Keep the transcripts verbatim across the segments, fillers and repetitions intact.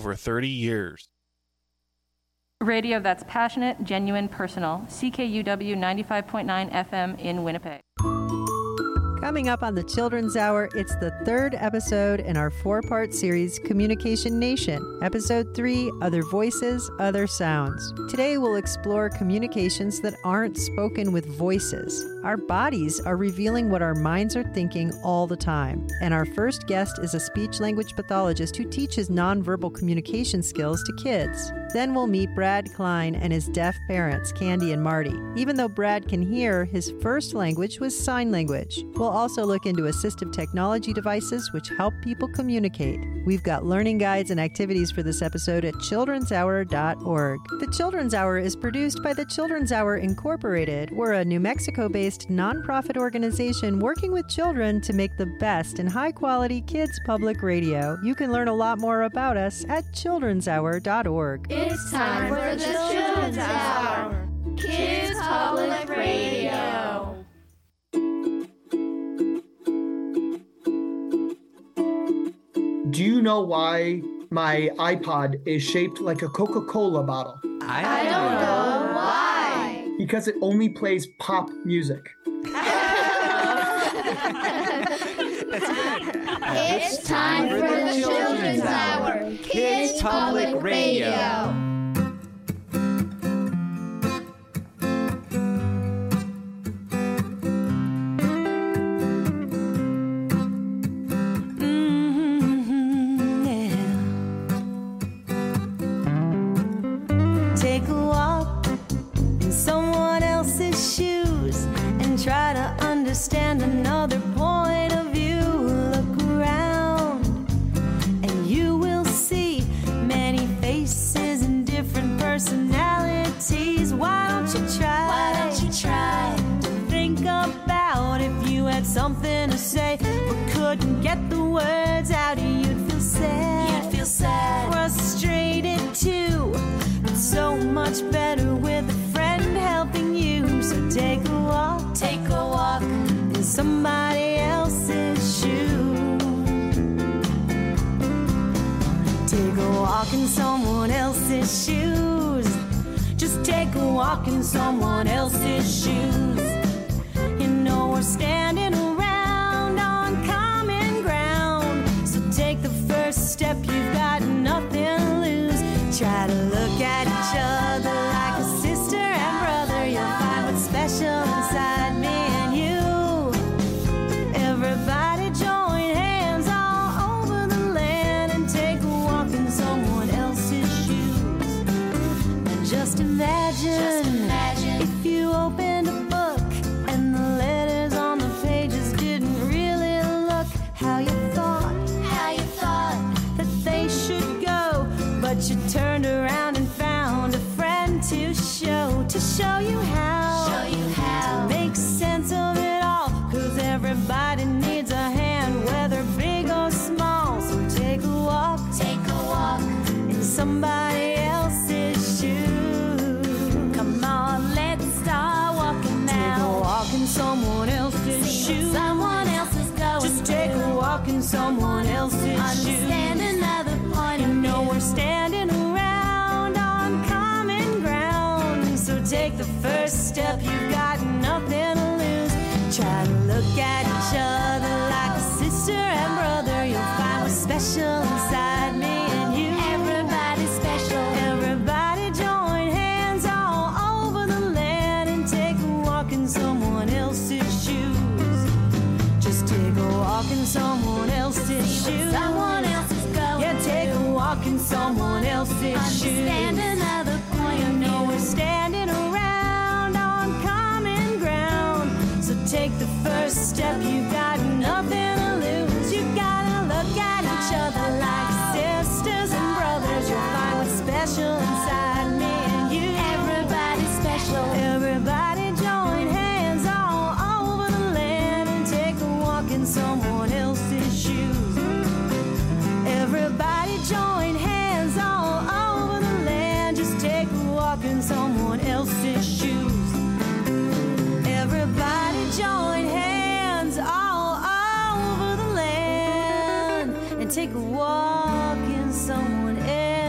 over thirty years. Radio that's passionate, genuine, personal. C K U W ninety-five point nine F M in Winnipeg. Coming up on the Children's Hour, it's the third episode in our four-part series, Communication Nation. Episode three, Other Voices, Other Sounds. Today we'll explore communications that aren't spoken with voices. Our bodies are revealing what our minds are thinking all the time. And our first guest is a speech-language pathologist who teaches nonverbal communication skills to kids. Then we'll meet Brad Klein and his deaf parents, Candy and Marty. Even though Brad can hear, his first language was sign language. We'll also look into assistive technology devices which help people communicate. We've got learning guides and activities for this episode at children's hour dot org. The Children's Hour is produced by the Children's Hour Incorporated. We're a New Mexico-based nonprofit organization working with children to make the best in high-quality kids public radio. You can learn a lot more about us at children's hour dot org. It's time for the Children's Hour, Kids Public Radio. Do you know why my iPod is shaped like a Coca-Cola bottle? I, I don't know why. Because it only plays pop music. It's time for the Children's Hour, Kids Public Radio. Understand another point of view. Look around and you will see many faces and different personalities. Why don't you try? Why don't you try to think about if you had something to say but couldn't get the words out? You'd feel sad. You'd feel sad, frustrated too, but so much better with a friend helping you. So take a walk, take a walk in somebody else's shoes. Take a walk in someone else's shoes. Just take a walk in someone else's shoes. You know we're standing around on common ground. So take the first step, you've got nothing to lose. Try to look at each other like a sister and brother. You'll find what's special inside me and you. Everybody join hands all over the land and take a walk in someone else's shoes. And just imagine, just imagine if you opened a book and the letters on the pages didn't really look how you thought, how you thought that they should go, but you turned around and found a friend to show, to show you how, show you how to make sense of it all. Cause everybody needs a hand, whether big or small. So take a walk, take a walk in somebody else's shoes. Come on, let's start walking now. Take a walk in someone else's shoes. Someone else is going. Just take a walk in someone else's shoes. Understand another point. You know we're standing around on common ground. So take the first step, you've got nothing to lose. Try to look at each other like a sister and brother. You'll find what's special inside me and you. Everybody's special. Everybody join hands all over the land and take a walk in someone else's shoes. Just take a walk in someone else's shoes. Someone else is going. Yeah, take a walk in someone else's shoes. Understand another point. You know we're standing around on common ground. So take the first step, you've got nothing to lose. You gotta look at each other like sisters and brothers. You'll find what's special inside me and you. Everybody's special. Everybody join hands all over the land and take a walk in someone else's shoes. Everybody join hands all over the land. Just take a walk in someone else's shoes. Everybody join hands all over the land and take a walk in someone else's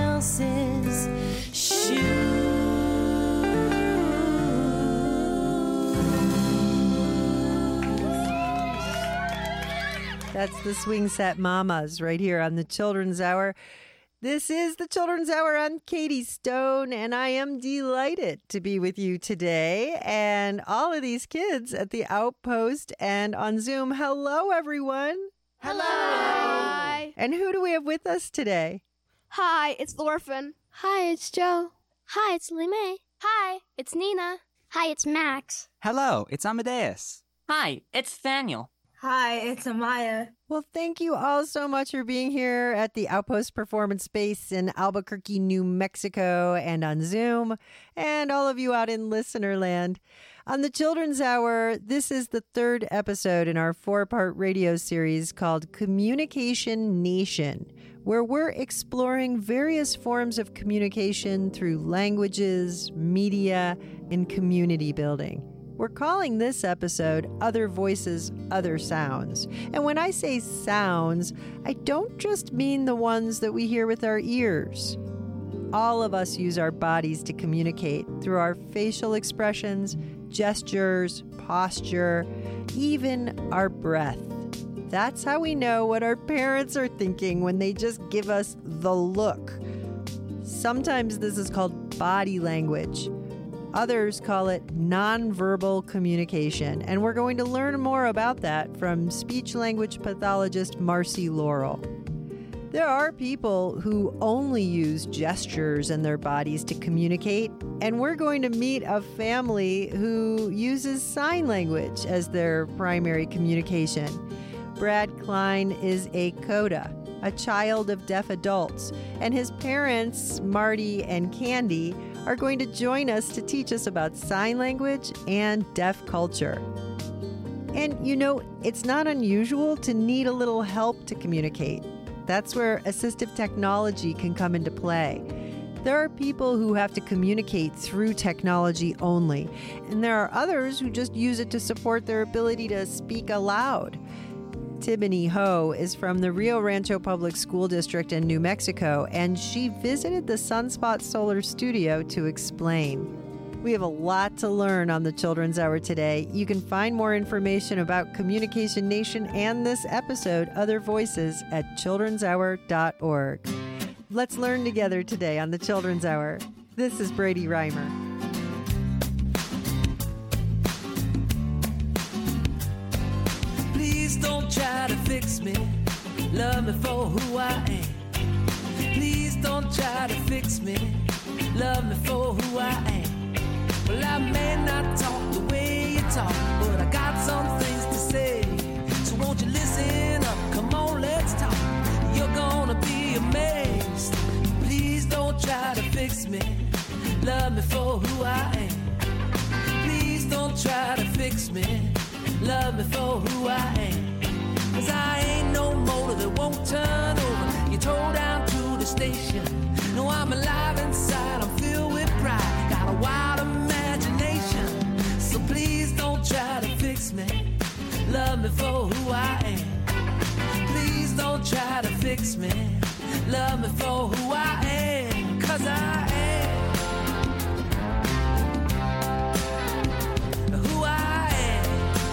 That's the Swing Set Mamas right here on the Children's Hour. This is the Children's Hour. I'm Katie Stone, and I am delighted to be with you today. And all of these kids at the Outpost and on Zoom. Hello, everyone. Hello. Hi. And who do we have with us today? Hi, it's Thorfinn. Hi, it's Joe. Hi, it's Lee May. Hi, it's Nina. Hi, it's Max. Hello, it's Amadeus. Hi, it's Daniel. Hi, it's Amaya. Well, thank you all so much for being here at the Outpost Performance Space in Albuquerque, New Mexico, and on Zoom, and all of you out in listener land. On the Children's Hour, this is the third episode in our four-part radio series called Communication Nation, where we're exploring various forms of communication through languages, media, and community building. We're calling this episode Other Voices, Other Sounds. And when I say sounds, I don't just mean the ones that we hear with our ears. All of us use our bodies to communicate through our facial expressions, gestures, posture, even our breath. That's how we know what our parents are thinking when they just give us the look. Sometimes this is called body language. Others call it nonverbal communication, and we're going to learn more about that from speech-language pathologist Marcy Laurel. There are people who only use gestures and their bodies to communicate, and we're going to meet a family who uses sign language as their primary communication. Brad Klein is a CODA, a child of deaf adults, and his parents, Marty and Candy, are going to join us to teach us about sign language and deaf culture. And you know, it's not unusual to need a little help to communicate. That's where assistive technology can come into play. There are people who have to communicate through technology only, and there are others who just use it to support their ability to speak aloud. Tibony Ho is from the Rio Rancho Public School District in New Mexico, and she visited the Sunspot Solar Studio to explain. We have a lot to learn on the Children's Hour today. You can find more information about Communication Nation and this episode, Other Voices, at children's hour dot org. Let's learn together today on the Children's Hour. This is Brady Reimer. Please don't try to fix me. Love me for who I am. Please don't try to fix me. Love me for who I am. Well, I may not talk the way you talk, but I got some things to say. So won't you listen up? Come on, let's talk. You're gonna be amazed. Please don't try to fix me. Love me for who I am. Please don't try to fix me. Love me for who I am. Cause I ain't no motor that won't turn over. You tore down to the station. No, I'm alive inside, I'm filled with pride. Got a wild imagination. So please don't try to fix me. Love me for who I am. Please don't try to fix me. Love me for who I am. Cause I am who I am.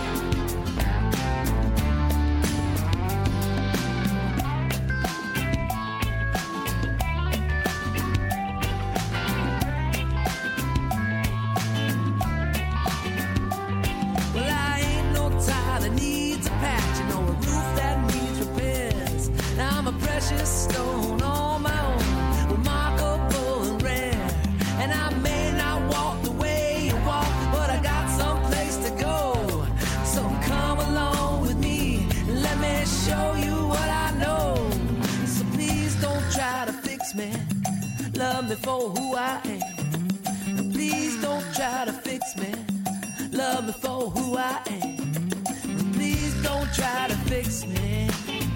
Well, I ain't no tile that needs a patch, you know, a roof that needs repairs. Now I'm a precious stone on my own, remarkable and rare. And I may not walk the way you walk, but I got some place to go. So come along with me and let me show you what I know. So please don't try to fix me. Love me for who I am. And please don't try to fix me. Love me for who I am. And please don't try to fix me.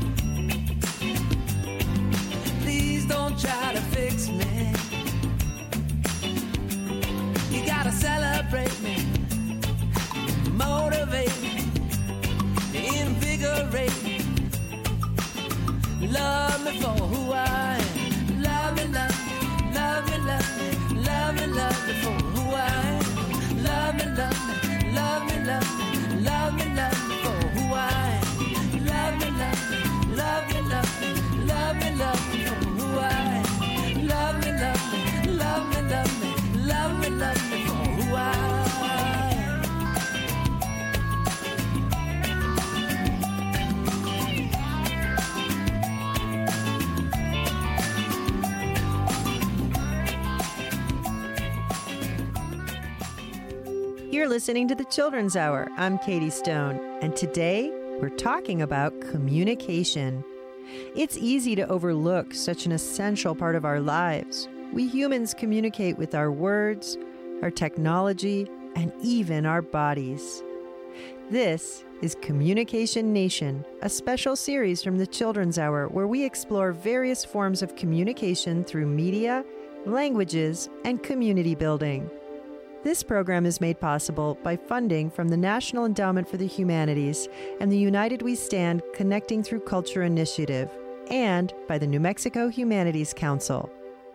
Please don't try to fix me. You gotta celebrate me, motivate me, invigorate me. Love me for who I am. Love me, love me, love me, love me, love me, love me for who I am. Love me, love me, love me, love me, love me, love me for who I am. Love me, love me. You're listening to the Children's Hour. I'm Katie Stone, and today we're talking about communication. It's easy to overlook such an essential part of our lives. We humans communicate with our words, our technology, and even our bodies. This is Communication Nation, a special series from the Children's Hour where we explore various forms of communication through media, languages, and community building. This program is made possible by funding from the National Endowment for the Humanities and the United We Stand Connecting Through Culture initiative, and by the New Mexico Humanities Council.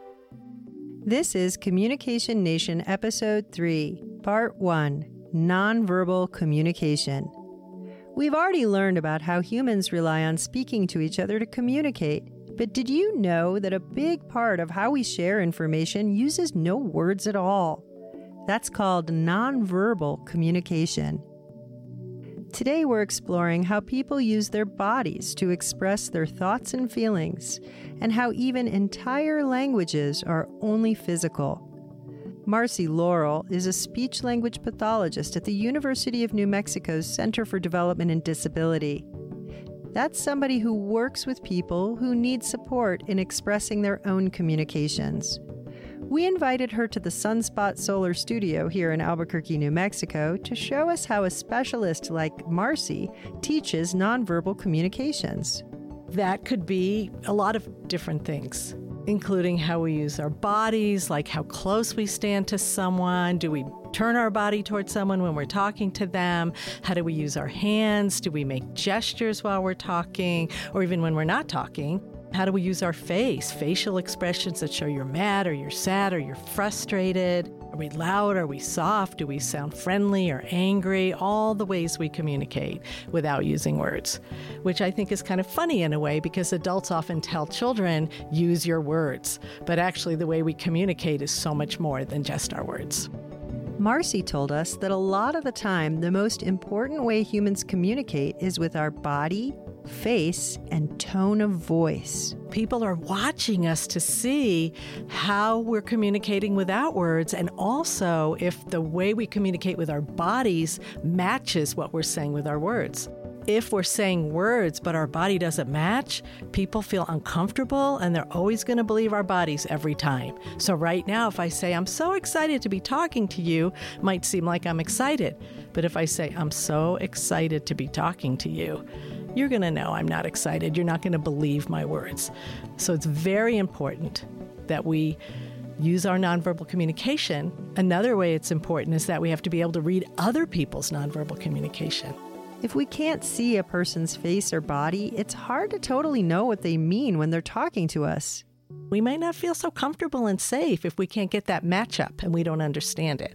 This is Communication Nation Episode three, Part one, Nonverbal Communication. We've already learned about how humans rely on speaking to each other to communicate, but did you know that a big part of how we share information uses no words at all? That's called nonverbal communication. Today we're exploring how people use their bodies to express their thoughts and feelings, and how even entire languages are only physical. Marcy Laurel is a speech-language pathologist at the University of New Mexico's Center for Development and Disability. That's somebody who works with people who need support in expressing their own communications. We invited her to the Sunspot Solar Studio here in Albuquerque, New Mexico, to show us how a specialist like Marcy teaches nonverbal communications. That could be a lot of different things, including how we use our bodies, like how close we stand to someone. Do we turn our body towards someone when we're talking to them? How do we use our hands? Do we make gestures while we're talking, or even when we're not talking? How do we use our face? Facial expressions that show you're mad or you're sad or you're frustrated. Are we loud? Are we soft? Do we sound friendly or angry? All the ways we communicate without using words, which I think is kind of funny in a way because adults often tell children, use your words. But actually the way we communicate is so much more than just our words. Marcy told us that a lot of the time, the most important way humans communicate is with our body, face, and tone of voice. People are watching us to see how we're communicating without words, and also if the way we communicate with our bodies matches what we're saying with our words. If we're saying words but our body doesn't match, people feel uncomfortable and they're always going to believe our bodies every time. So right now, if I say, I'm so excited to be talking to you, it might seem like I'm excited. But if I say, I'm so excited to be talking to you, you're going to know I'm not excited. You're not going to believe my words. So it's very important that we use our nonverbal communication. Another way it's important is that we have to be able to read other people's nonverbal communication. If we can't see a person's face or body, it's hard to totally know what they mean when they're talking to us. We might not feel so comfortable and safe if we can't get that matchup and we don't understand it.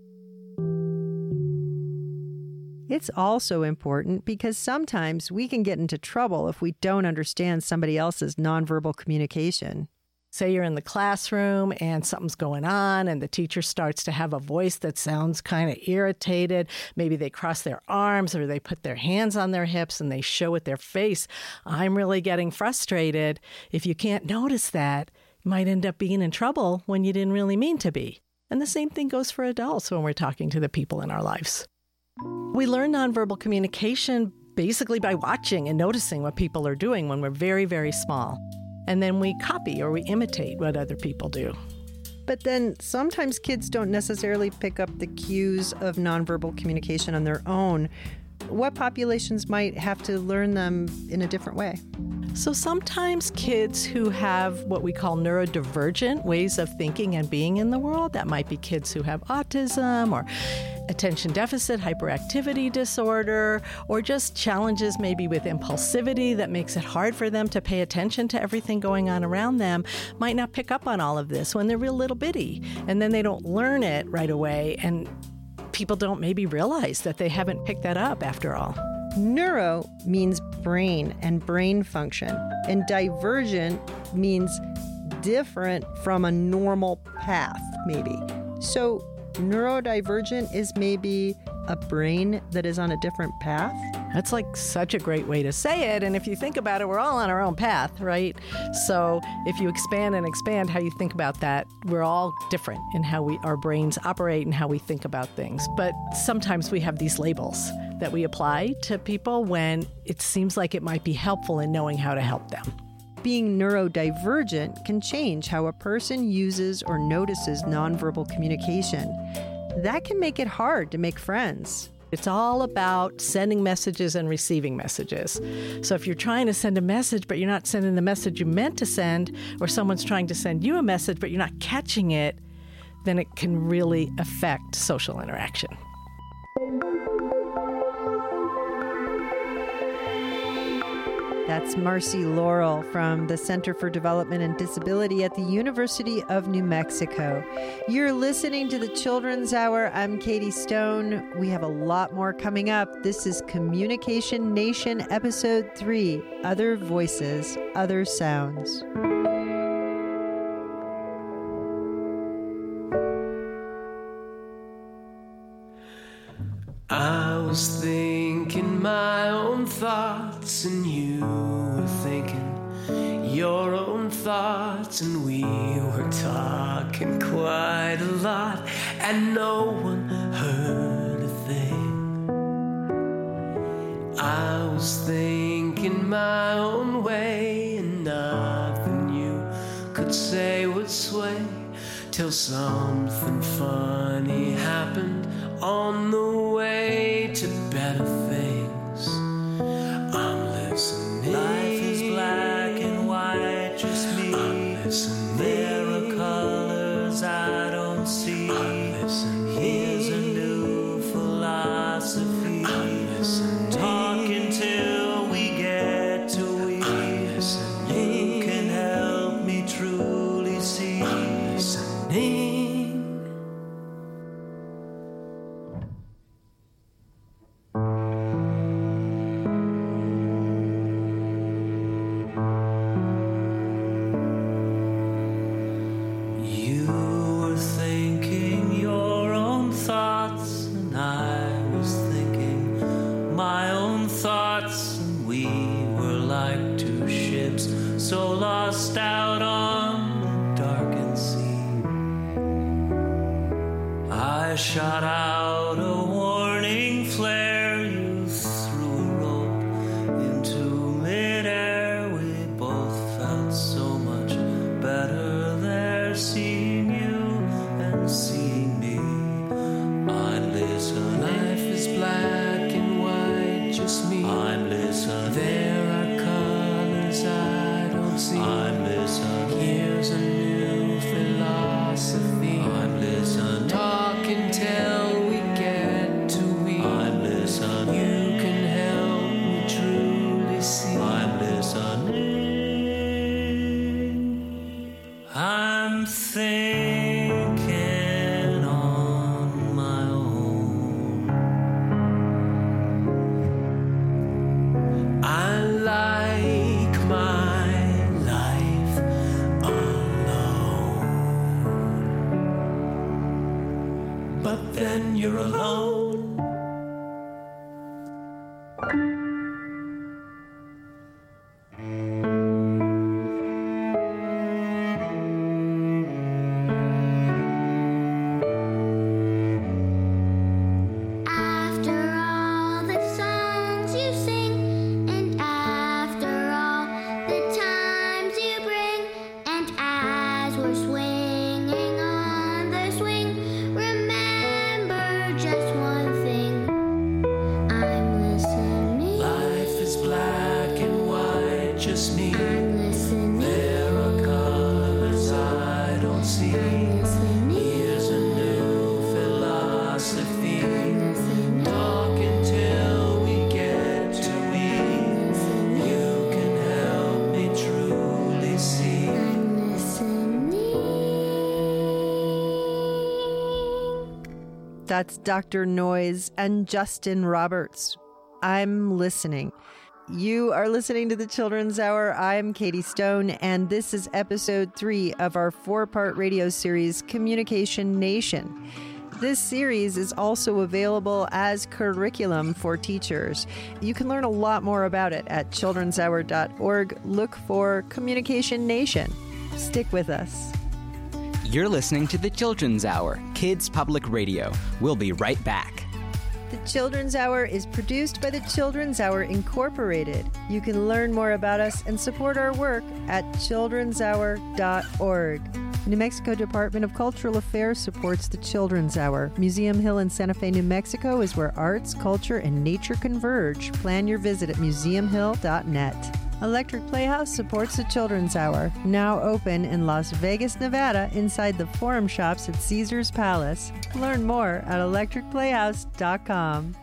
It's also important because sometimes we can get into trouble if we don't understand somebody else's nonverbal communication. Say you're in the classroom and something's going on and the teacher starts to have a voice that sounds kind of irritated. Maybe they cross their arms or they put their hands on their hips and they show with their face, I'm really getting frustrated. If you can't notice that, you might end up being in trouble when you didn't really mean to be. And the same thing goes for adults when we're talking to the people in our lives. We learn nonverbal communication basically by watching and noticing what people are doing when we're very, very small. And then we copy or we imitate what other people do. But then sometimes kids don't necessarily pick up the cues of nonverbal communication on their own. What populations might have to learn them in a different way? So sometimes kids who have what we call neurodivergent ways of thinking and being in the world, that might be kids who have autism or attention deficit hyperactivity disorder, or just challenges maybe with impulsivity that makes it hard for them to pay attention to everything going on around them, might not pick up on all of this when they're real little bitty. And then they don't learn it right away, and people don't maybe realize that they haven't picked that up after all. Neuro means brain and brain function, and divergent means different from a normal path, maybe. So neurodivergent is maybe a brain that is on a different path? That's like such a great way to say it. And if you think about it, we're all on our own path, right? So if you expand and expand how you think about that, we're all different in how we our brains operate and how we think about things. But sometimes we have these labels that we apply to people when it seems like it might be helpful in knowing how to help them. Being neurodivergent can change how a person uses or notices nonverbal communication. That can make it hard to make friends. It's all about sending messages and receiving messages. So if you're trying to send a message, but you're not sending the message you meant to send, or someone's trying to send you a message, but you're not catching it, then it can really affect social interaction. That's Marcy Laurel from the Center for Development and Disability at the University of New Mexico. You're listening to the Children's Hour. I'm Katie Stone. We have a lot more coming up. This is Communication Nation, Episode three, Other Voices, Other Sounds. I was thinking my own thoughts, and you were thinking your own thoughts, and we were talking quite a lot, and no one heard a thing. I was thinking my own way, and nothing you could say would sway, till something funny happened on the way to better things. I'm listening. Life is black and white, just me. I'm listening. There are colors I don't see. I'm listening. Here's a new philosophy. I'm listening. Talking till we get to we. I'm listening. You can help me truly see. I'm listening. So lost out on the darkened sea, I shot out a warning flare. You threw a rope into midair. We both felt so much better there, seeing you and seeing me. I'm listening. Life is black and white, just me. I'm listening. There are colors I don't see. I'm listening. Here's a new philosophy. I'm listening. Talking till we get to we. I'm listening. You can help me truly see. I'm listening. I'm thinking on my own. I like my life alone. But then you're alone. After all the songs you sing, and after all the times you bring, and as we're swinging on the swing, remember just one thing. I'm listening. Life is black and white, just me. I'm listening. There are colors I don't see. I'm listening. Here's a new philosophy. I'm listening. Talking till we get to we. You can help me truly see. I'm listening. That's Doctor Noise and Justin Roberts. I'm listening. You are listening to the Children's Hour. I'm Katie Stone, and this is episode three of our four-part radio series, Communication Nation. This series is also available as curriculum for teachers. You can learn a lot more about it at children's hour dot org. Look for Communication Nation. Stick with us. You're listening to the Children's Hour, Kids Public Radio. We'll be right back. The Children's Hour is produced by the Children's Hour Incorporated. You can learn more about us and support our work at children's hour dot org. New Mexico Department of Cultural Affairs supports the Children's Hour. Museum Hill in Santa Fe, New Mexico is where arts, culture, and nature converge. Plan your visit at museum hill dot net. Electric Playhouse supports the Children's Hour, now open in Las Vegas, Nevada, inside the Forum Shops at Caesars Palace. Learn more at electric playhouse dot com.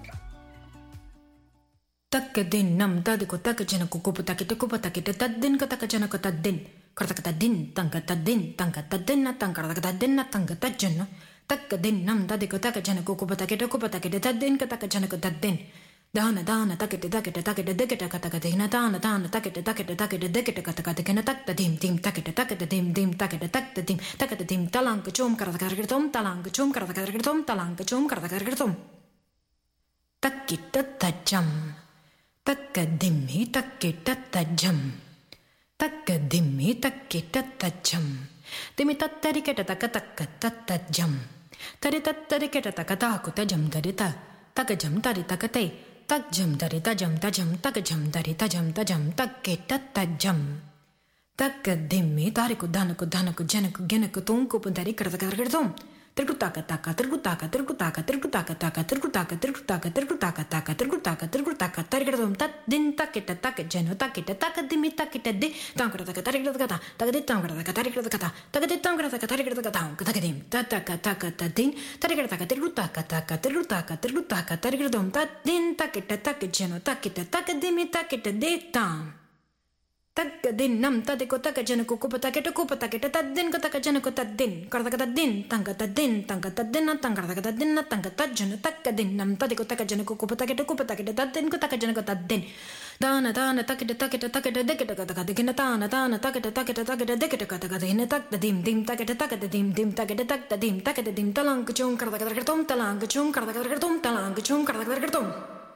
Takkadin nam tadiko takajana kukupatake tekupatake tadin katakajana katadin. Kartakatadin, tankatadin, tankatadin, tankarakatadin, tankatajana. Takkadin nam tadiko takajana kukupatake tekupatake tadin katakajana katadin. Dana dana takete takete takete dekete katakatena dana dana takete takete takete dekete katakatekena takta dim dim takete takete dim dim takete takta dim takete dim talanka chum karakaratom talanka chum karakaratom talanka chum karakaratom. Takita tajam. Takkadimmi takkita tajam. Takkadimmi takkita tajam. Dimi tattariketa takatakka tattajam. Tari tattariketa takataku tajam darita. Takajam tari takate. Tajam dari tajam tajam takajam dari tajam tajam takketa tajam. Takkadimmi tariku danaku danaku janaku genaku tunku puntari karakaratom. Tirkutaka taka tirkutaka tirkutaka tirkutaka taka tirkutaka tirkutaka tirkutaka taka tirkutaka tirkutaka tarikadum tat din takita takajano takita takadimi takita di tankarataka tarikadaka takadi tankarataka tarikadaka takadi tankarataka tarikadaka takadim tataka taka tadin tarikadaka tirkutaka taka tirkutaka tirkutaka tarikadum tat din takita takajano takita takadimi takita di tam. Takkadin nam tadiko takajana kukupatake tukupatake tadin katakajana kotadin kartakatadin tankatadin tankatadin tankarakatadin tankatajana takkadin nam tadiko takajana kukupatake tukupatake tadin katakajana kotadin dana dana takita takita takita dekita katakadikina dana dana takita takita takita dekita katakadikina taktadim dim takita takita dim dim takita taktadim takita dim talankachum kartakatakatom talankachum kartakatakatom talankachum kartakatakatom.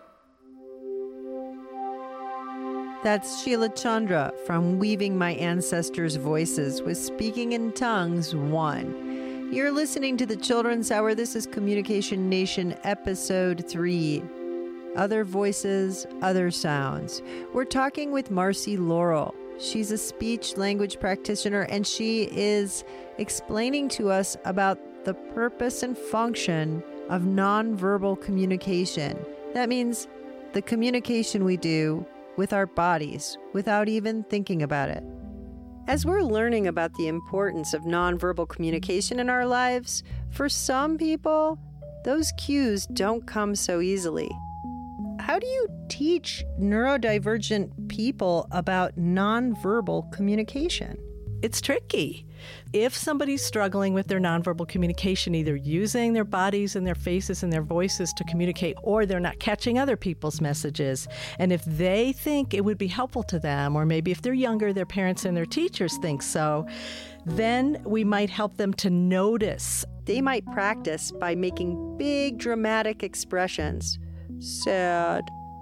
That's Sheila Chandra from Weaving My Ancestors' Voices with Speaking in Tongues one. You're listening to the Children's Hour. This is Communication Nation, Episode three. Other Voices, Other Sounds. We're talking with Marcy Laurel. She's a speech language practitioner, and she is explaining to us about the purpose and function of nonverbal communication. That means the communication we do with our bodies without even thinking about it. As we're learning about the importance of nonverbal communication in our lives, for some people, those cues don't come so easily. How do you teach neurodivergent people about nonverbal communication? It's tricky. If somebody's struggling with their nonverbal communication, either using their bodies and their faces and their voices to communicate, or they're not catching other people's messages, and if they think it would be helpful to them, or maybe if they're younger, their parents and their teachers think so, then we might help them to notice. They might practice by making big dramatic expressions. Sad,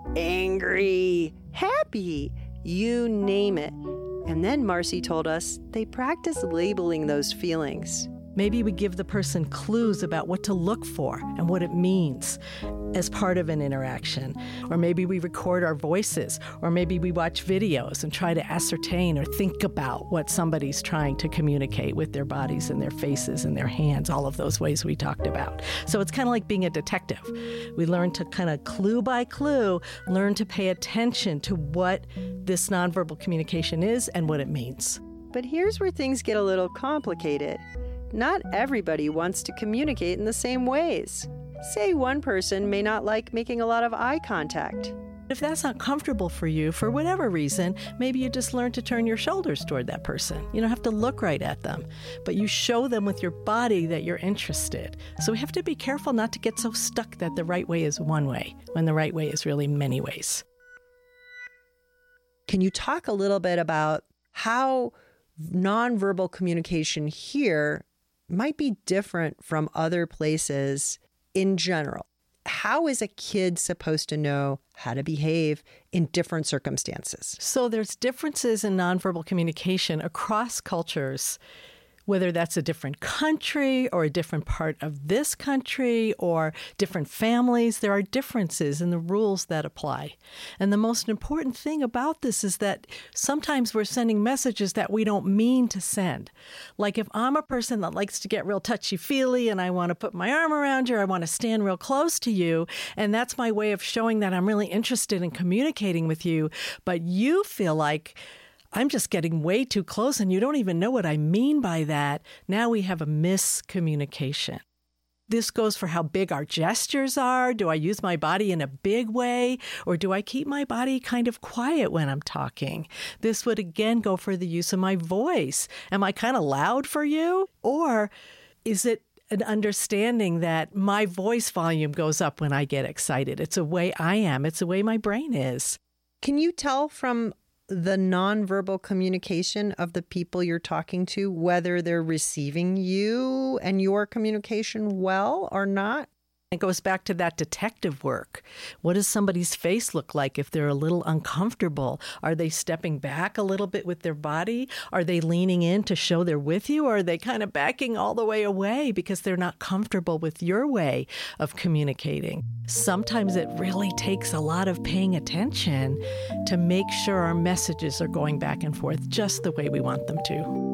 angry, happy, you name it. And then Marcy told us they practice labeling those feelings. Maybe we give the person clues about what to look for and what it means as part of an interaction. Or maybe we record our voices, or maybe we watch videos and try to ascertain or think about what somebody's trying to communicate with their bodies and their faces and their hands, all of those ways we talked about. So it's kind of like being a detective. We learn to kind of clue by clue, learn to pay attention to what this nonverbal communication is and what it means. But here's where things get a little complicated. Not everybody wants to communicate in the same ways. Say one person may not like making a lot of eye contact. If that's not comfortable for you, for whatever reason, maybe you just learn to turn your shoulders toward that person. You don't have to look right at them, but you show them with your body that you're interested. So we have to be careful not to get so stuck that the right way is one way, when the right way is really many ways. Can you talk a little bit about how nonverbal communication here might be different from other places in general. How is a kid supposed to know how to behave in different circumstances? So there's differences in nonverbal communication across cultures, whether that's a different country or a different part of this country or different families. There are differences in the rules that apply. And the most important thing about this is that sometimes we're sending messages that we don't mean to send. Like if I'm a person that likes to get real touchy-feely and I want to put my arm around you, or I want to stand real close to you, and that's my way of showing that I'm really interested in communicating with you, but you feel like I'm just getting way too close and you don't even know what I mean by that. Now we have a miscommunication. This goes for how big our gestures are. Do I use my body in a big way, or do I keep my body kind of quiet when I'm talking? This would again go for the use of my voice. Am I kind of loud for you? Or is it an understanding that my voice volume goes up when I get excited? It's a way I am. It's a way my brain is. Can you tell from the nonverbal communication of the people you're talking to whether they're receiving you and your communication well or not? It goes back to that detective work. What does somebody's face look like if they're a little uncomfortable? Are they stepping back a little bit with their body? Are they leaning in to show they're with you? Or are they kind of backing all the way away because they're not comfortable with your way of communicating? Sometimes it really takes a lot of paying attention to make sure our messages are going back and forth just the way we want them to.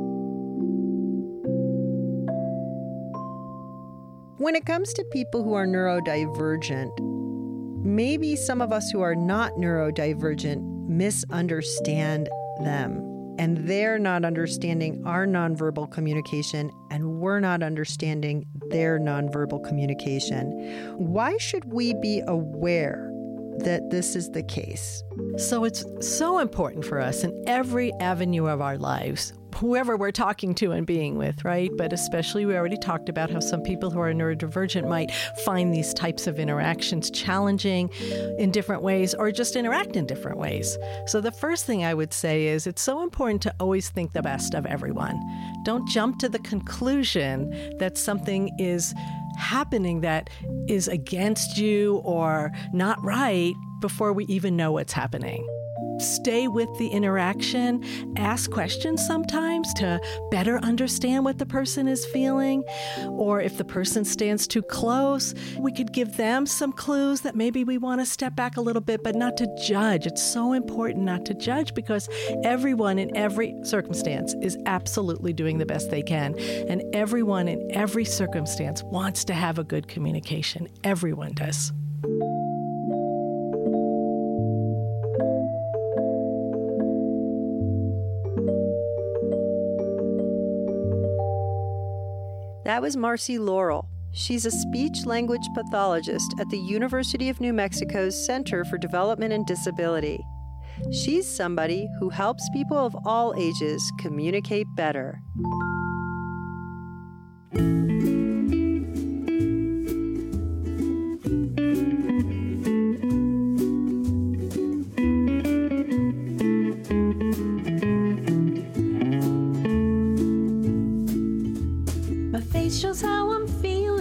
When it comes to people who are neurodivergent, maybe some of us who are not neurodivergent misunderstand them, and they're not understanding our nonverbal communication, and we're not understanding their nonverbal communication. Why should we be aware that this is the case? So it's so important for us in every avenue of our lives, whoever we're talking to and being with, right? But especially, we already talked about how some people who are neurodivergent might find these types of interactions challenging in different ways, or just interact in different ways. So the first thing I would say is it's so important to always think the best of everyone. Don't jump to the conclusion that something is happening that is against you or not right before we even know what's happening. Stay with the interaction, ask questions sometimes to better understand what the person is feeling. Or if the person stands too close, we could give them some clues that maybe we want to step back a little bit, but not to judge. It's so important not to judge because everyone in every circumstance is absolutely doing the best they can. And everyone in every circumstance wants to have a good communication. Everyone does. That was Marcy Laurel. She's a speech-language pathologist at the University of New Mexico's Center for Development and Disability. She's somebody who helps people of all ages communicate better. Shows how I'm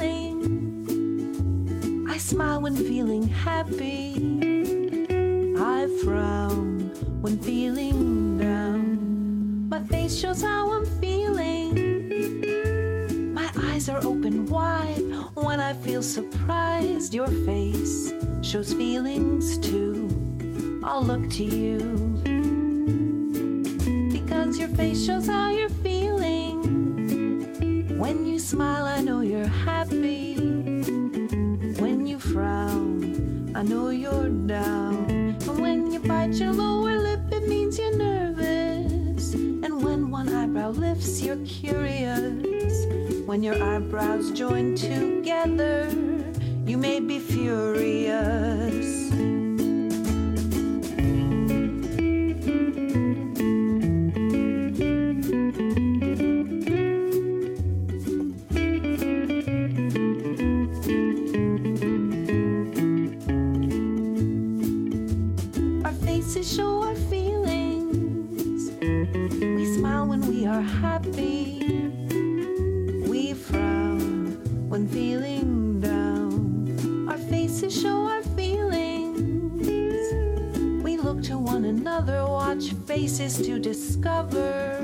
feeling. I smile when feeling happy. I frown when feeling down. My face shows how I'm feeling. My eyes are open wide when I feel surprised. Your face shows feelings too. I'll look to you because your face shows how you're feeling. When you smile, I know you're happy. When you frown, I know you're down. And when you bite your lower lip, it means you're nervous. And when one eyebrow lifts, you're curious. When your eyebrows join together, you may be furious. Show our feelings. We smile when we are happy. We frown places to discover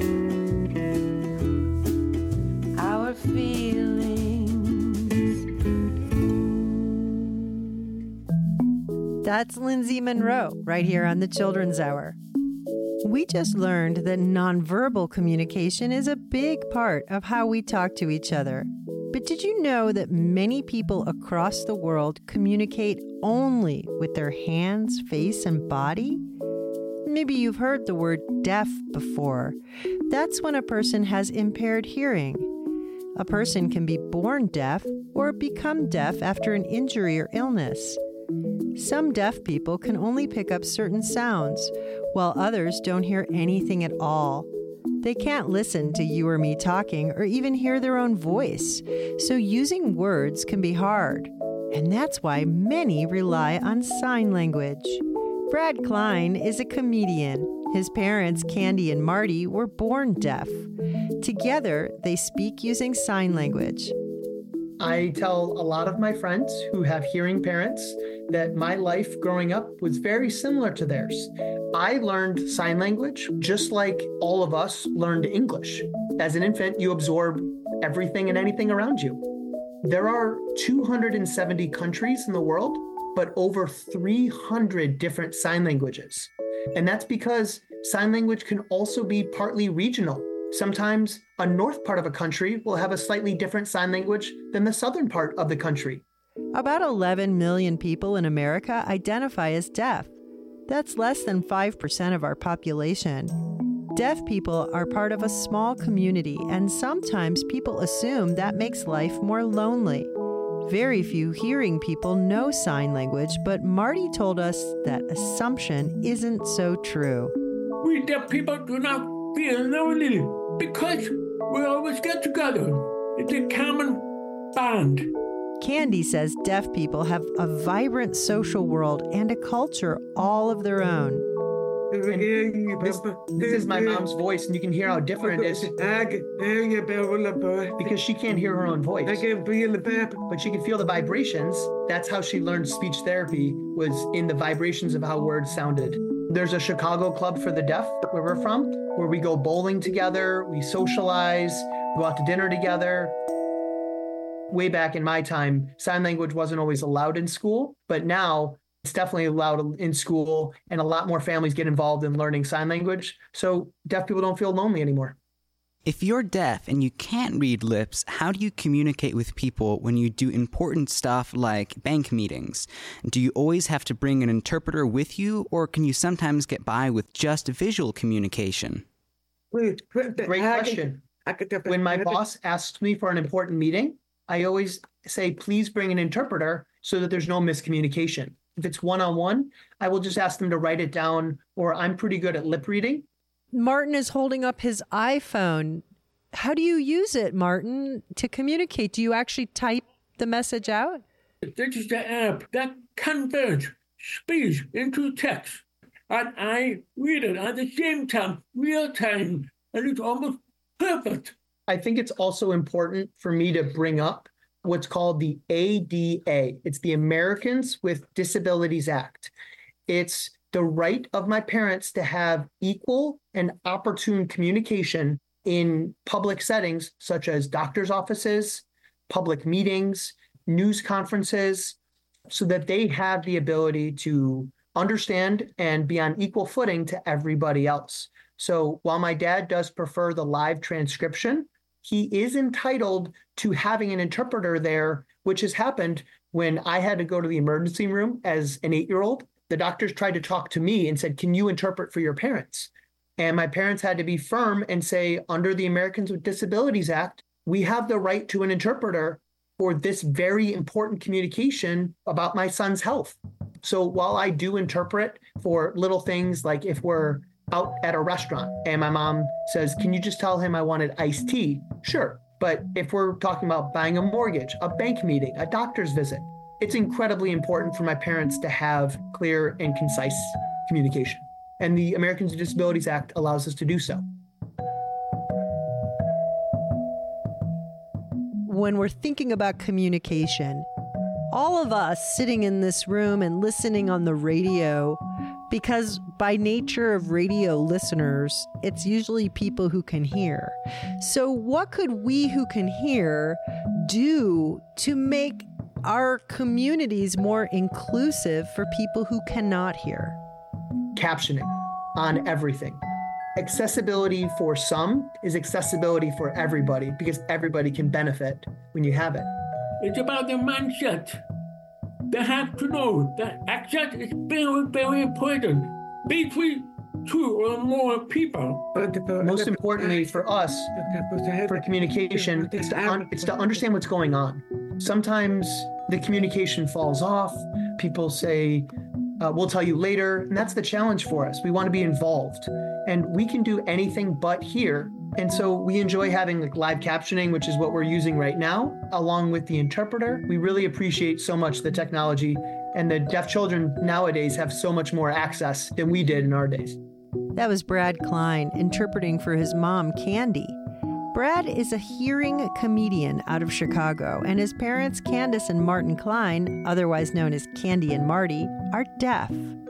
our feelings. That's Lindsay Monroe right here on the Children's Hour. We just learned that nonverbal communication is a big part of how we talk to each other. But did you know that many people across the world communicate only with their hands, face, and body? Maybe you've heard the word deaf before. That's when a person has impaired hearing. A person can be born deaf or become deaf after an injury or illness. Some deaf people can only pick up certain sounds, while others don't hear anything at all. They can't listen to you or me talking or even hear their own voice, so using words can be hard. And that's why many rely on sign language. Brad Klein is a comedian. His parents, Candy and Marty, were born deaf. Together, they speak using sign language. I tell a lot of my friends who have hearing parents that my life growing up was very similar to theirs. I learned sign language just like all of us learned English. As an infant, you absorb everything and anything around you. There are two hundred seventy countries in the world, but over three hundred different sign languages. And that's because sign language can also be partly regional. Sometimes a north part of a country will have a slightly different sign language than the southern part of the country. About eleven million people in America identify as deaf. That's less than five percent of our population. Deaf people are part of a small community, and sometimes people assume that makes life more lonely. Very few hearing people know sign language, but Marty told us that assumption isn't so true. We deaf people do not feel lonely because we always get together. It's a common bond. Candy says deaf people have a vibrant social world and a culture all of their own. This, this is my mom's voice, and you can hear how different it is. Because she can't hear her own voice. But she can feel the vibrations. That's how she learned speech therapy, was in the vibrations of how words sounded. There's a Chicago Club for the Deaf, where we're from, where we go bowling together, we socialize, go out to dinner together. Way back in my time, sign language wasn't always allowed in school, but now it's definitely allowed in school, and a lot more families get involved in learning sign language, so deaf people don't feel lonely anymore. If you're deaf and you can't read lips, how do you communicate with people when you do important stuff like bank meetings? Do you always have to bring an interpreter with you, or can you sometimes get by with just visual communication? Great question. When my boss asks me for an important meeting, I always say, please bring an interpreter so that there's no miscommunication. If it's one-on-one, I will just ask them to write it down, or I'm pretty good at lip reading. Martin is holding up his iPhone. How do you use it, Martin, to communicate? Do you actually type the message out? This is the app that converts speech into text. And I read it at the same time, real time, and it's almost perfect. I think it's also important for me to bring up what's called the A D A. It's the Americans with Disabilities Act. It's the right of my parents to have equal and opportune communication in public settings, such as doctor's offices, public meetings, news conferences, so that they have the ability to understand and be on equal footing to everybody else. So while my dad does prefer the live transcription, he is entitled to having an interpreter there, which has happened when I had to go to the emergency room as an eight-year-old. The doctors tried to talk to me and said, can you interpret for your parents? And my parents had to be firm and say, under the Americans with Disabilities Act, we have the right to an interpreter for this very important communication about my son's health. So while I do interpret for little things, like if we're out at a restaurant and my mom says, can you just tell him I wanted iced tea? Sure. But if we're talking about buying a mortgage, a bank meeting, a doctor's visit, it's incredibly important for my parents to have clear and concise communication. And the Americans with Disabilities Act allows us to do so. When we're thinking about communication, all of us sitting in this room and listening on the radio Because by nature of radio listeners, it's usually people who can hear. So what could we who can hear do to make our communities more inclusive for people who cannot hear? Captioning on everything. Accessibility for some is accessibility for everybody because everybody can benefit when you have it. It's about the mindset. They have to know that access is very, very important between two or more people. Most importantly for us, for communication, it's to, un- it's to understand what's going on. Sometimes the communication falls off. People say, uh, we'll tell you later. And that's the challenge for us. We want to be involved. And we can do anything but hear. And so we enjoy having like live captioning, which is what we're using right now, along with the interpreter. We really appreciate so much the technology, and the deaf children nowadays have so much more access than we did in our days. That was Brad Klein interpreting for his mom, Candy. Brad is a hearing comedian out of Chicago, and his parents, Candace and Martin Klein, otherwise known as Candy and Marty, are deaf.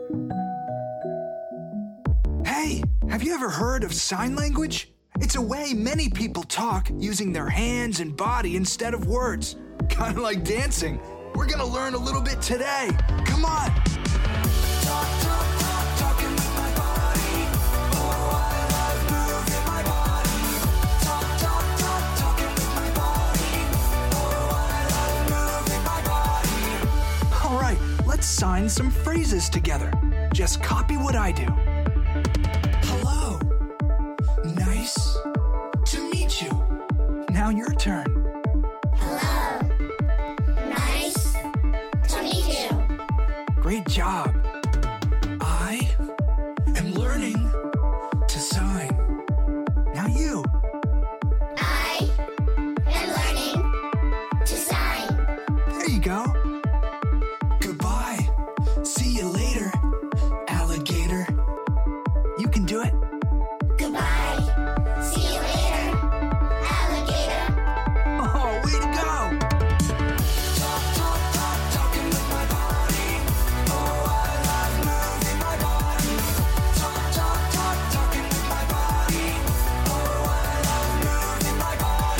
Hey, have you ever heard of sign language? It's a way many people talk using their hands and body instead of words. Kind of like dancing. We're gonna learn a little bit today. Come on. Talk, talk, talk, talking with my body. Oh, I love moving my body. Talk, talk, talk, talking with my body. Oh, I love moving my body. All right, let's sign some phrases together. Just copy what I do. Hello. Nice to meet you. Now your turn. Hello. Nice to meet you. Great job. I am learning to sign. Now you. I am learning to sign. There you go. Goodbye. See you later, alligator. You can do it. Goodbye. See you later, alligator. Oh, way to go. Talk, talk, talk, talking with my body. Oh, I love moving my body. Talk, talk, talk, talking with my body. Oh, I love moving my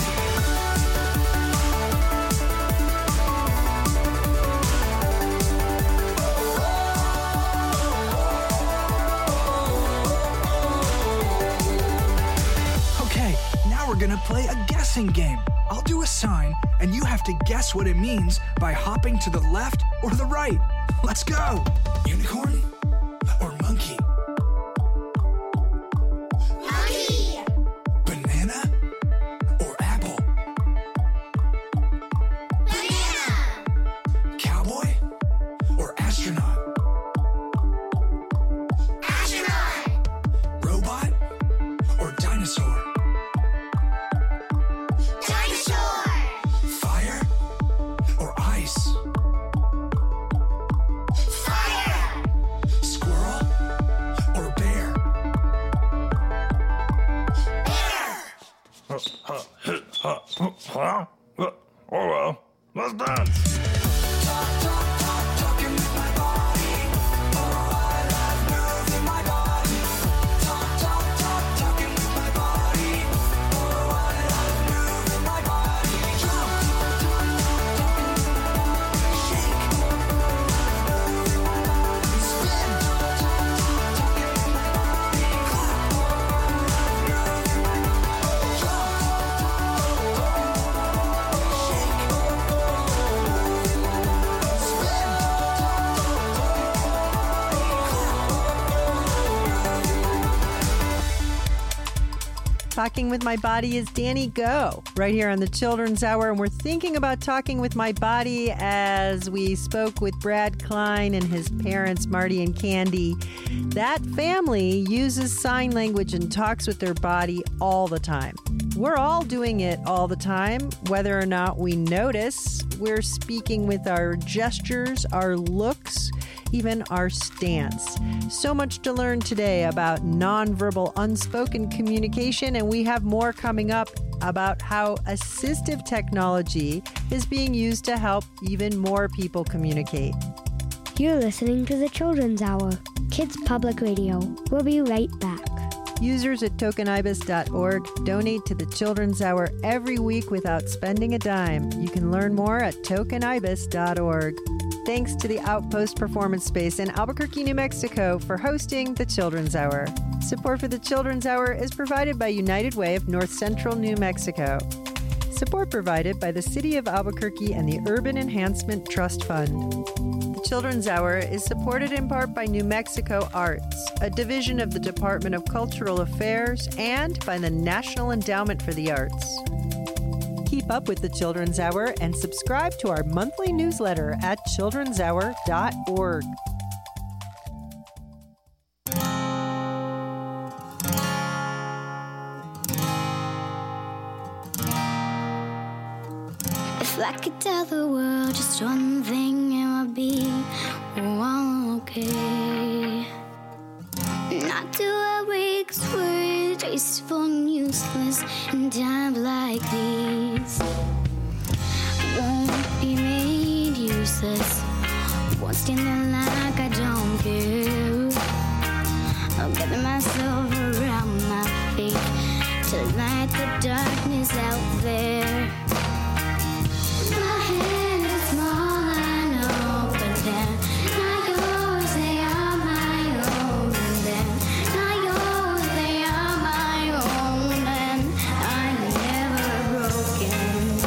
body. Okay, now we're gonna play a guessing game. I'll do a sign, and you have to guess what it means by hopping to the left or the right. Let's go. Unicorn or monkey? Monkey. Banana or apple? Banana. Cowboy or astronaut? Astronaut. Robot or dinosaur? Dinosaur. Fire or ice? Fire. Squirrel or bear? Bear. Oh well, let's dance. Talk, talk, talk, talking with my body. Oh, I love moving my body. Talk, talk, talk, talking with my body. Oh, I love moving my body. Jump, shake, spin, talking with my body. Clap, Talking with My Body is Danny Go, right here on the Children's Hour. And we're thinking about talking with my body as we spoke with Brad Klein and his parents, Marty and Candy. That family uses sign language and talks with their body all the time. We're all doing it all the time, whether or not we notice. We're speaking with our gestures, our looks, even our stance. So much to learn today about nonverbal unspoken communication, and we have more coming up about how assistive technology is being used to help even more people communicate. You're listening to the Children's Hour, Kids Public Radio. We'll be right back. Users at token ibis dot org donate to the Children's Hour every week without spending a dime. You can learn more at token ibis dot org. Thanks to the Outpost Performance Space in Albuquerque, New Mexico for hosting the Children's Hour. Support for the Children's Hour is provided by United Way of North Central New Mexico. Support provided by the City of Albuquerque and the Urban Enhancement Trust Fund. The Children's Hour is supported in part by New Mexico Arts, a division of the Department of Cultural Affairs, and by the National Endowment for the Arts. Keep up with the Children's Hour and subscribe to our monthly newsletter at children's hour dot org. If I could tell the world just one thing, it would be all okay. Not to a week's words, wasteful and useless in times like these. Won't be made useless. Won't stand there like I don't care. I'll gather myself around my feet to light the darkness out there. My hand is small, I know, but they're not yours, they are my own. And they're not yours, they are my own. And I'm never broken.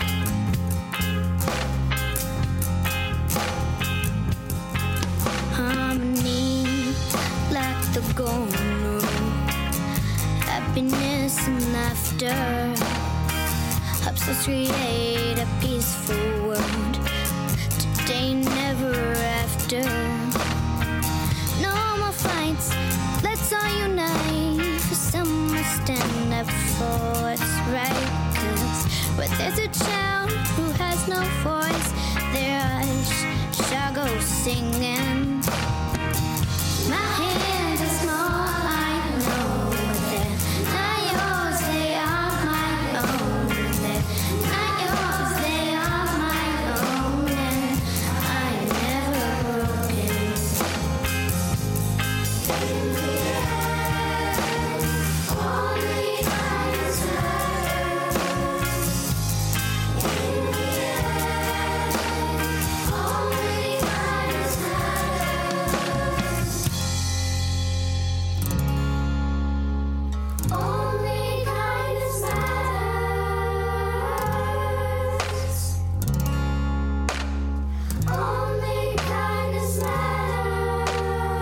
Harmony, like the golden rule. Happiness and laughter helps us create a peaceful world. Today, never after. No more fights, let's all unite. For someone stand up for what's right. Cause where there's a child who has no voice, their eyes shall go singing. My hands are small, I know, but they're not yours, they are my own. They're not yours, they are my own, and I'm never broken. In the end, only kindness matters. In the end, only kindness matters. Only kindness matters. Only kindness matters.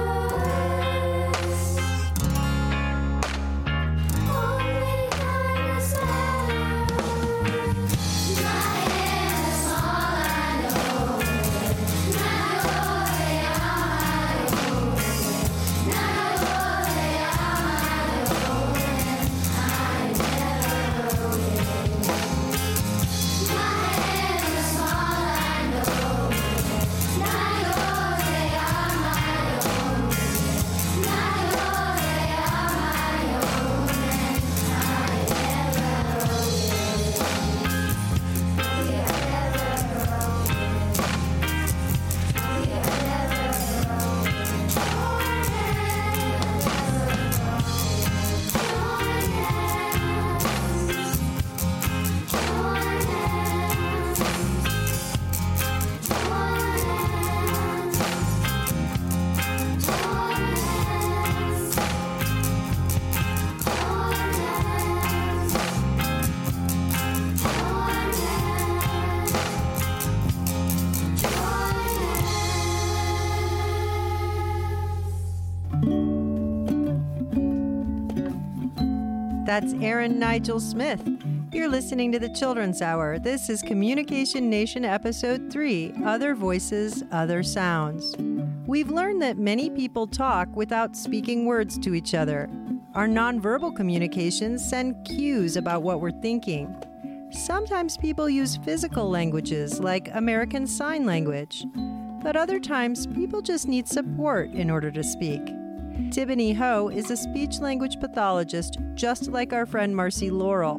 Only kindness matters. My hand is all I know. Not yours, they are my own. Not yours, they are my own. I'm never broken. My hand is all I know. Not yours, they are my own. Not yours, they are my own. I'm never broken. We are never broken. We are That's Aaron Nigel Smith. You're listening to the Children's Hour. This is Communication Nation Episode three, Other Voices, Other Sounds. We've learned that many people talk without speaking words to each other. Our nonverbal communications send cues about what we're thinking. Sometimes people use physical languages like American Sign Language, but other times people just need support in order to speak. Tibony Ho is a speech-language pathologist just like our friend Marcy Laurel.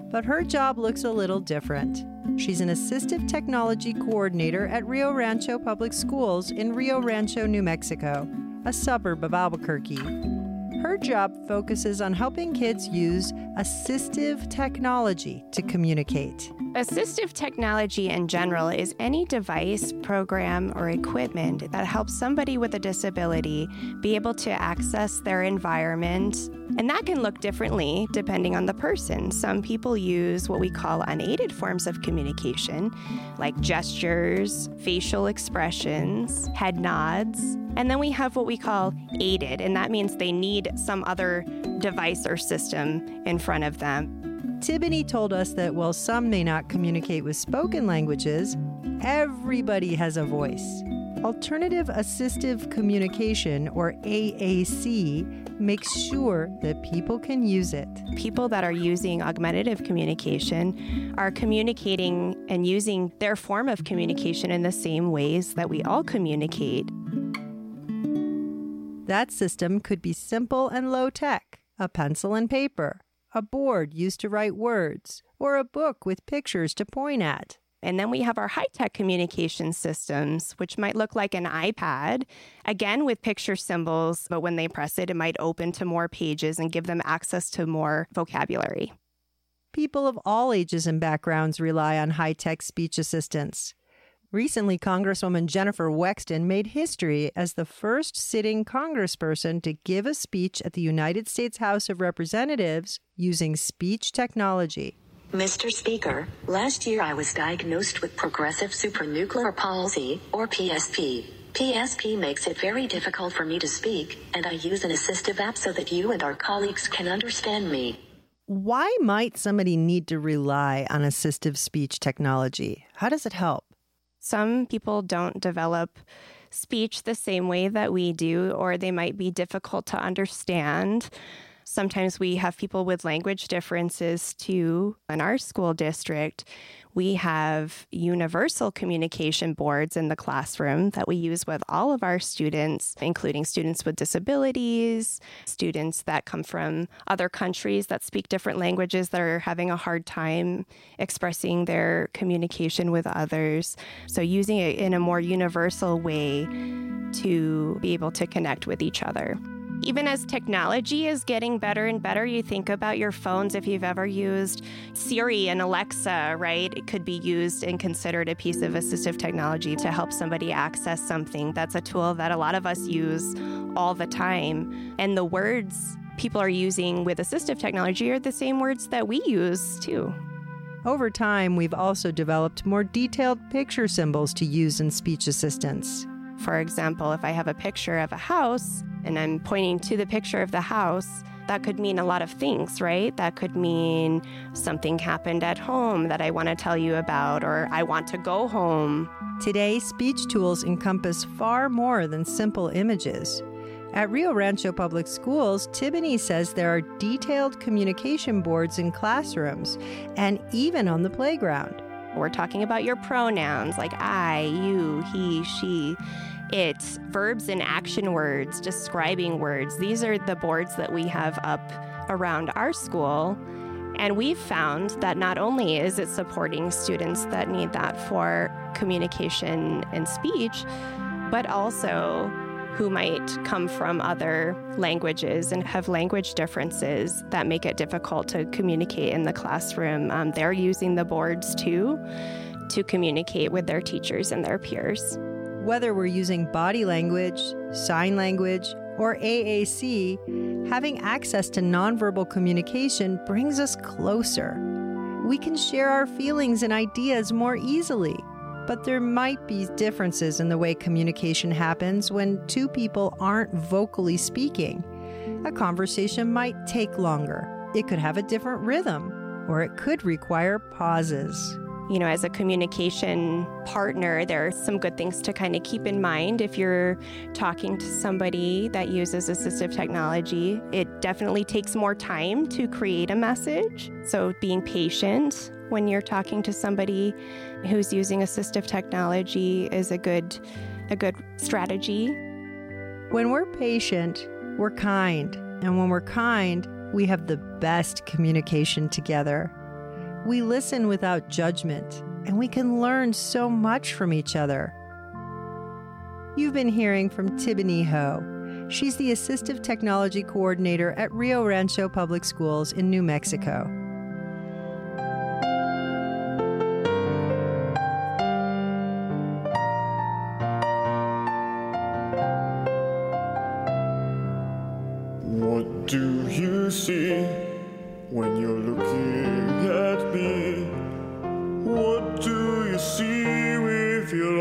but her job looks a little different. She's an assistive technology coordinator at Rio Rancho Public Schools in Rio Rancho, New Mexico, a suburb of Albuquerque. Her job focuses on helping kids use assistive technology to communicate. Assistive technology in general is any device, program, or equipment that helps somebody with a disability be able to access their environment. And that can look differently depending on the person. Some people use what we call unaided forms of communication, like gestures, facial expressions, head nods. And then we have what we call aided, and that means they need some other device or system in front of them. Tibony told us that while some may not communicate with spoken languages, everybody has a voice. Alternative Assistive Communication, or A A C, makes sure that people can use it. People that are using augmentative communication are communicating and using their form of communication in the same ways that we all communicate. That system could be simple and low-tech, a pencil and paper, a board used to write words, or a book with pictures to point at. And then we have our high-tech communication systems, which might look like an iPad, again with picture symbols, but when they press it, it might open to more pages and give them access to more vocabulary. People of all ages and backgrounds rely on high-tech speech assistants. Recently, Congresswoman Jennifer Wexton made history as the first sitting congressperson to give a speech at the United States House of Representatives using speech technology. Mister Speaker, last year I was diagnosed with progressive supranuclear palsy, or P S P. P S P makes it very difficult for me to speak, and I use an assistive app so that you and our colleagues can understand me. Why might somebody need to rely on assistive speech technology? How does it help? Some people don't develop speech the same way that we do, or they might be difficult to understand. Sometimes we have people with language differences too. In our school district, we have universal communication boards in the classroom that we use with all of our students, including students with disabilities, students that come from other countries that speak different languages that are having a hard time expressing their communication with others. So using it in a more universal way to be able to connect with each other. Even as technology is getting better and better, you think about your phones. If you've ever used Siri and Alexa, right? It could be used and considered a piece of assistive technology to help somebody access something. That's a tool that a lot of us use all the time. And the words people are using with assistive technology are the same words that we use too. Over time, we've also developed more detailed picture symbols to use in speech assistance. For example, if I have a picture of a house and I'm pointing to the picture of the house, that could mean a lot of things, right? That could mean something happened at home that I want to tell you about, or I want to go home. Today, speech tools encompass far more than simple images. At Rio Rancho Public Schools, Tibony says there are detailed communication boards in classrooms and even on the playground. We're talking about your pronouns like I, you, he, she. It's verbs and action words, describing words. These are the boards that we have up around our school. And we've found that not only is it supporting students that need that for communication and speech, but also who might come from other languages and have language differences that make it difficult to communicate in the classroom. Um, they're using the boards too to communicate with their teachers and their peers. Whether we're using body language, sign language, or A A C, having access to nonverbal communication brings us closer. We can share our feelings and ideas more easily. But there might be differences in the way communication happens when two people aren't vocally speaking. A conversation might take longer. It could have a different rhythm, or it could require pauses. You know, as a communication partner, there are some good things to kind of keep in mind if you're talking to somebody that uses assistive technology. It definitely takes more time to create a message. So being patient when you're talking to somebody who's using assistive technology is a good, a good strategy. When we're patient, we're kind. And when we're kind, we have the best communication together. We listen without judgment, and we can learn so much from each other. You've been hearing from Tibony Ho. She's the Assistive Technology Coordinator at Rio Rancho Public Schools in New Mexico. What do you see when you're looking at me? What do you see with your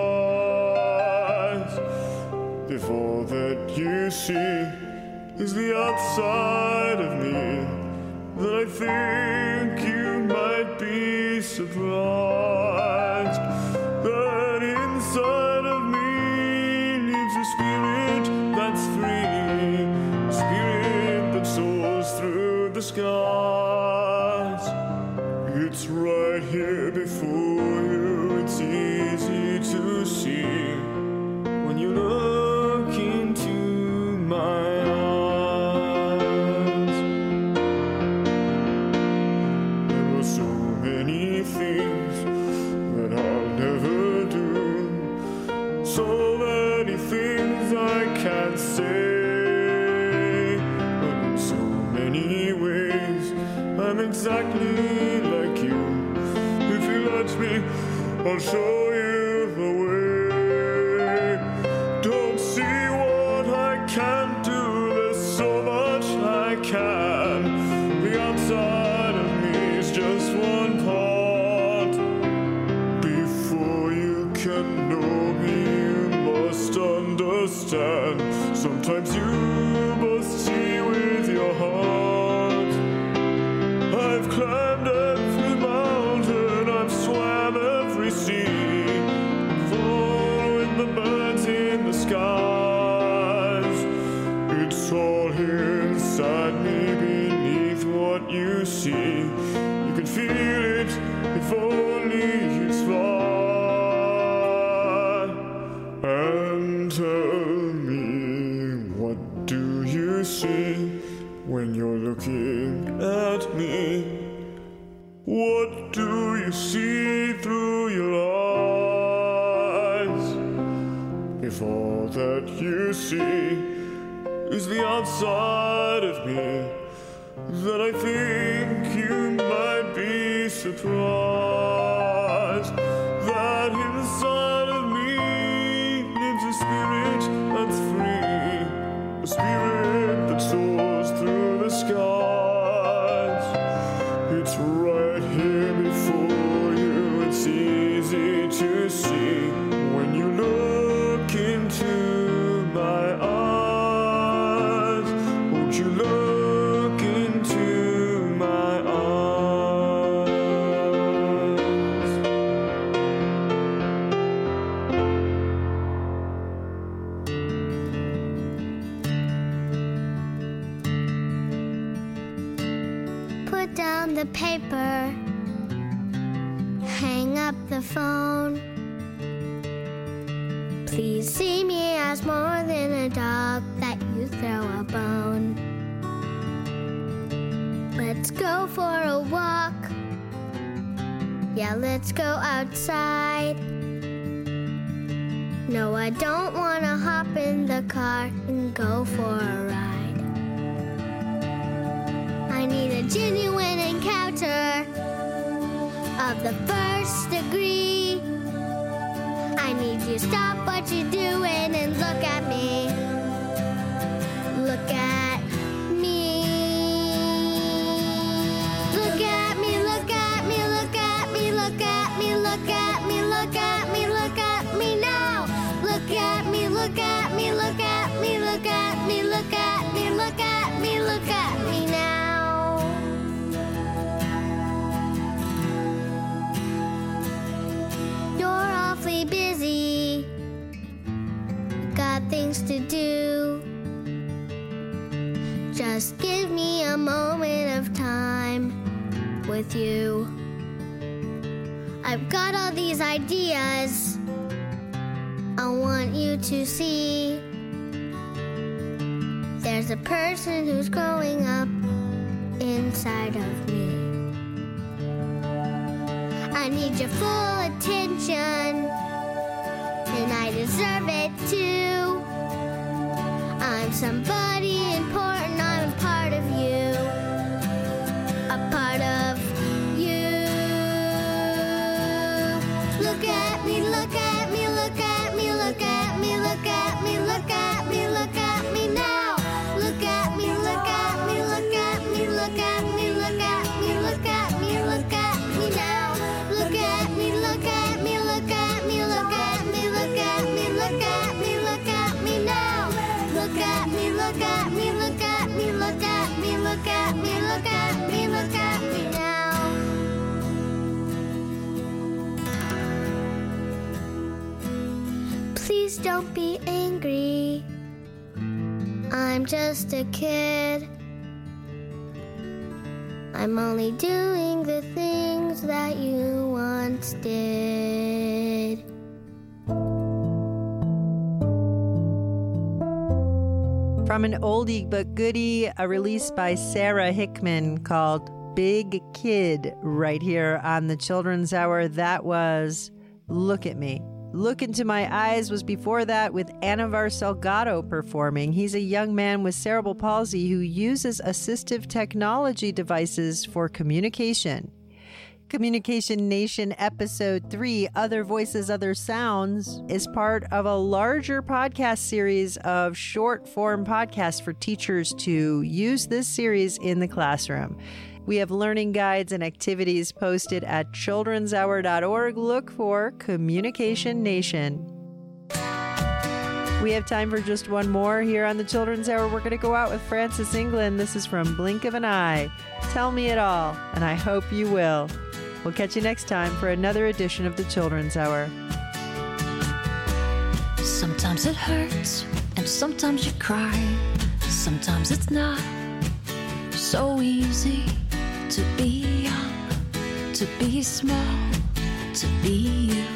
eyes? If all that you see is the outside of me, then I think you might be surprised that inside of me lives a spirit that's free, a spirit that soars through the skies. It's right here before you, it's easy to see when you look into my eyes. There are so many things that I'll never do, so many things I can't say, but in so many ways I'm exactly like you. If you let me, I'll show you the way. Don't see what I can't do, there's so much I can. The outside of me is just one part. Before you can know me, you must understand. Sometimes you must see with your heart. I've climbed every mountain, I've swam every sea, following the birds in the skies. It's all here inside me, beneath what you see. You can feel it if only you try. And tell me, what do you see when you're looking at me? What do you see through your eyes? If all that you see is the outside of me, then I think you might be surprised that inside of me lives a spirit that's free, a spirit that soars through the skies. It's right here before you, it's easy to see when you look into my eyes. Won't you look into my eyes? Put down the paper, hang up the phone. Please see me as more than a dog that you throw a bone. Let's go for a walk. Yeah, let's go outside. No, I don't want to hop in the car and go for a ride. I need a genuine encounter of the first degree. I need you to stop what you're doing and look at me. Look at me. Look at me, look at me, look at me, look at me, look at me, look at me, look at me now. Look at me, look at me, look at me, look at me, look at me, look at me, look at me now. You're awfully busy, got things to do. Just give me a moment of time with you. I've got all these ideas I want you to see. There's a person who's growing up inside of me. I need your full attention, and I deserve it too. I'm somebody important, I'm a part of you, a part of you. Look at me, look at me, look at me, look at me, look at me, look at me, look at me now. Look at me, look at me, look at me, look at me, look at me, look at me, look at me now. Look at me, look at me, look at me, look at me, look at me, look at me, look at me now. Look at me, look at me, look at me, look at me, look at me, look at me, look at me now. Please don't be angry. I'm just a kid. I'm only doing the things that you once did. From an oldie but goodie, a release by Sarah Hickman called Big Kid, right here on the Children's Hour. That was Look at Me. Look Into My Eyes was before that, with Anavar Salgado performing. He's a young man with cerebral palsy who uses assistive technology devices for communication. Communication Nation Episode three, Other Voices, Other Sounds, is part of a larger podcast series of short-form podcasts for teachers to use this series in the classroom. We have learning guides and activities posted at children's hour dot org. Look for Communication Nation. We have time for just one more here on the Children's Hour. We're going to go out with Francis England. This is from Blink of an Eye. Tell me it all, and I hope you will. We'll catch you next time for another edition of the Children's Hour. Sometimes it hurts, and sometimes you cry. Sometimes it's not so easy to be young, to be small, to be you.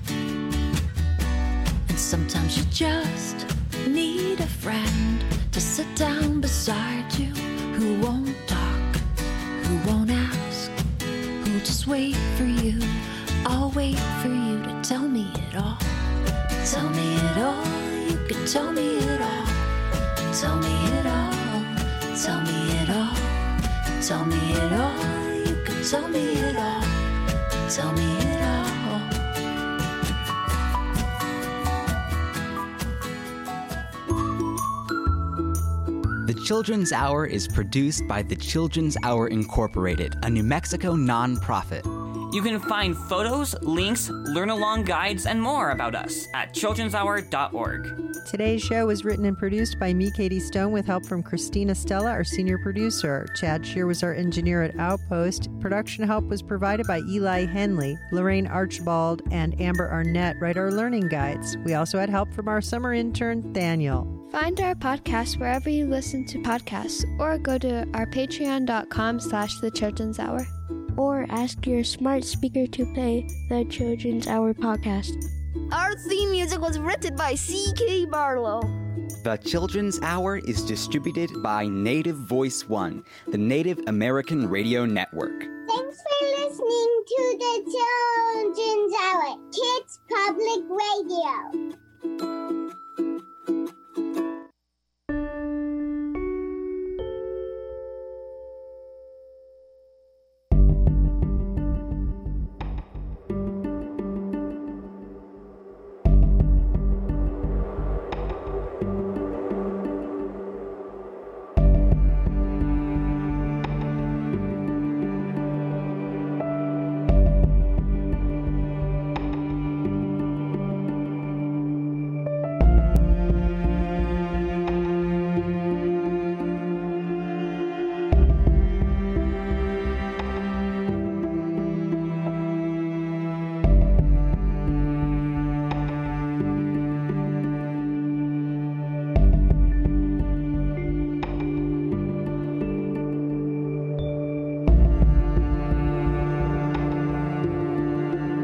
And sometimes you just need a friend to sit down beside you, who won't talk, who won't ask, who'll just wait for you. I'll wait for you to tell me it all. Tell me it all, you can tell me it all. Tell me it all, tell me it all. Tell me it all, you can tell me it all. Tell me it all. The Children's Hour is produced by the Children's Hour Incorporated, a New Mexico nonprofit. You can find photos, links, learn-along guides, and more about us at children's hour dot org. Today's show was written and produced by me, Katie Stone, with help from Christina Stella, our senior producer. Chad Shear was our engineer at Outpost. Production help was provided by Eli Henley. Lorraine Archibald and Amber Arnett write our learning guides. We also had help from our summer intern, Daniel. Find our podcast wherever you listen to podcasts, or go to our patreon dot com slash the Children's Hour. Or ask your smart speaker to play the Children's Hour podcast. Our theme music was written by C K Barlow. The Children's Hour is distributed by Native Voice One, the Native American Radio Network. Thanks for listening to the Children's